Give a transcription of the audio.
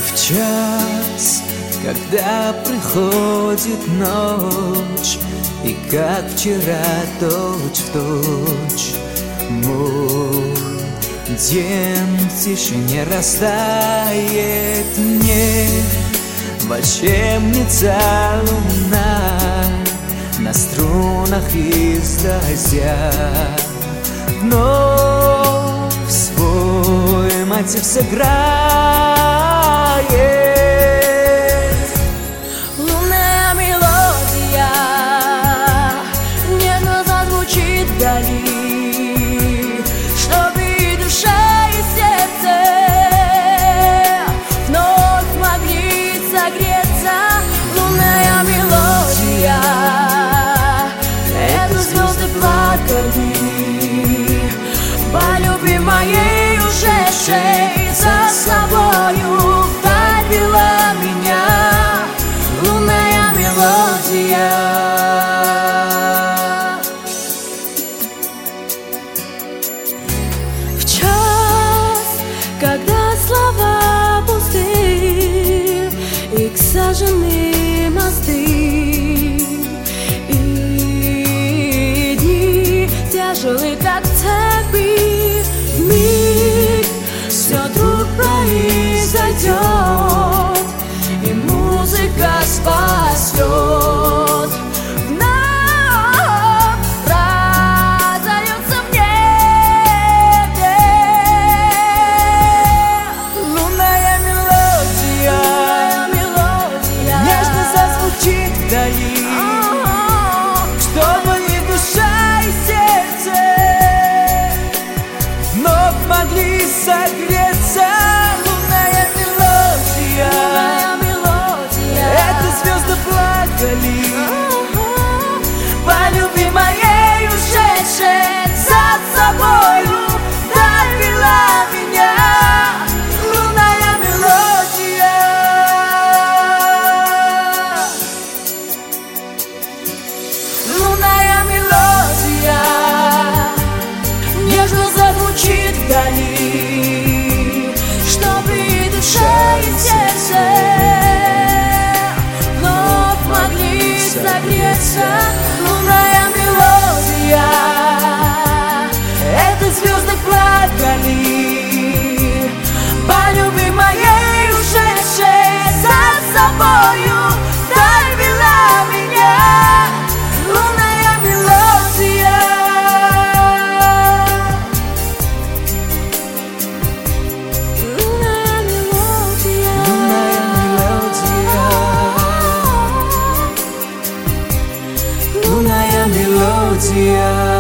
В час, когда приходит ночь, и как вчера точь-в-точь мой день в тишине растает, мне во тьме мнется луна, на струнах издася вновь свой мотив сыграет. Лунная мелодия нежно зазвучит вдали, чтобы и душа, и сердце вновь могли согреться. Лунная мелодия — это звезды плакали по любви моей ушедшей, за собою вдаль вела меня лунная мелодия. В час, когда слова пусты и к сожжены мосты, и дни тяжелы, как цепи, миг все вдруг произойдет, и музыка спасет. Вновь разольется в небе лунная мелодия, Нежно зазвучит вдали, чтобы и душа, и сердце вновь могли согреться. Лунная мелодия, это звезды плакали по любви моей ушедшей, за собою вдаль вела меня лунная мелодия. лунная мелодия нежно зазвучит вдали, чтобы и душа, и сердце вновь могли согреться. Лунная мелодия — это звезды плакали по любви моей ушедшей, за собою вдаль вела меня лунная мелодия. Лунная мелодия, Лунная мелодия.